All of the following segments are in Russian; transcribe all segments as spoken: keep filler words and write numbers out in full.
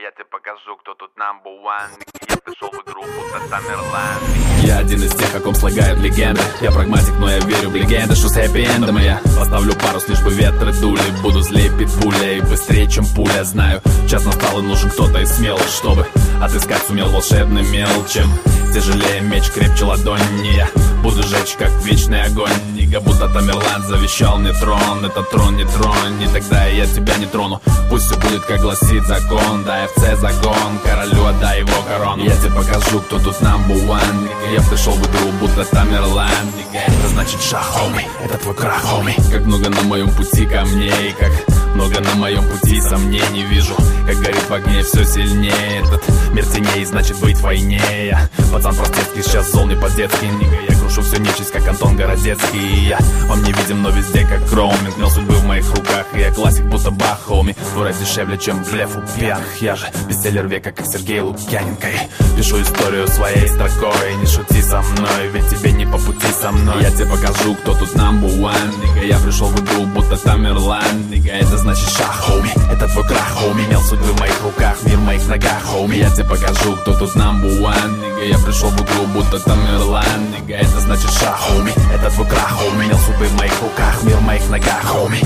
Я тебе покажу, кто тут number one. Я пришел в игру, будто Тамерлан. Я один из тех, о ком слагают легенды. Я прагматик, но я верю в легенды, что с хэппи-эндом. Я поставлю парус, лишь бы ветры дули. Буду злее питбуля и быстрее, чем пуля. Знаю, час настал и нужен кто-то из смелых, чтобы отыскать сумел волшебный мел. Чем тяжелее меч, крепче ладонь. Не я буду жечь, как вечный огонь. Нига, будто Тамерлан завещал мне трон. Этот трон не тронь, и тогда я тебя не трону. Пусть все будет, как гласит закон. Да, эф цэ загон, королю отдай его корону. Я тебе покажу, кто тут number one. Нига, я пришел в игру, будто Тамерлан. Нига, это значит шах, хоми, это твой крах, хоми. Как много на моем пути камней, как много на моем пути сомнений вижу. Как горит в огне все сильнее. Этот мир теней, значит быть в войне. Я пацан простецкий, сейчас зол не по-детски. Нига, я крушу всю нечисть, как Антон Городецкий. Я вам не видим, но везде как роуминг. Мел судьбы в моих руках, и я классик, будто Бах, хоми. Твой рэп дешевле, чем блеф у пьяных. Я же бестселлер века, как Сергей Лукьяненко. И пишу историю своей строкой. Не шути со мной, ведь тебе не по пути со мной. Я тебе покажу, кто тут number one. Нига, я пришел в игру, будто Тамерлан. Нига, это значит шах, хоми, это твой крах, хоми. Мел судьбы в моих руках, мир в моих ногах, хоми. Я тебе покажу, кто тут number one. Нига, я пришел в игру, будто Тамерлан. Нига, это значит шах, хоми, это твой крах, хоми. Мел судьбы в моих руках, мир в моих ногах, хоми.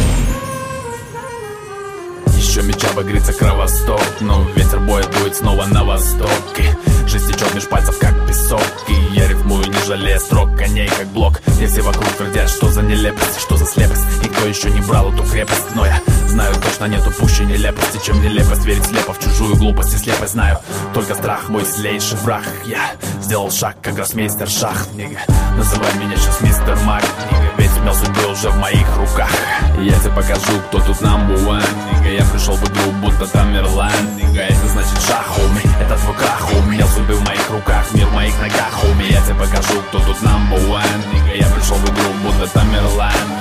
Еще меча багрится кровосток, но ветер боя дует снова на восток. И жизнь течет меж пальцев, как песок. И я рифмую, не жалея строк, коней как блок. И все вокруг твердят, что за нелепость, что за слепость. Никто еще не брал эту крепость, но я знаю, точно нету пуще нелепости, чем нелепость. Верить слепо в чужую глупость и слепость. Знаю, только страх мой злейший враг. Я сделал шаг, как гроссмейстер шах. Нига, называй меня сейчас мистер Мак. Нига, ведь мел судьбы уже в моих руках. Я тебе покажу, кто тут number one. Нига, я пришел в игру, будто Тамерлан. Нига, это значит шах, хоми, это твой крах, хоми. Мел судьбы в моих руках, мир в моих ногах, хоми. Я тебе покажу, кто тут number one. Нига, я пришел в игру, будто Тамерлан.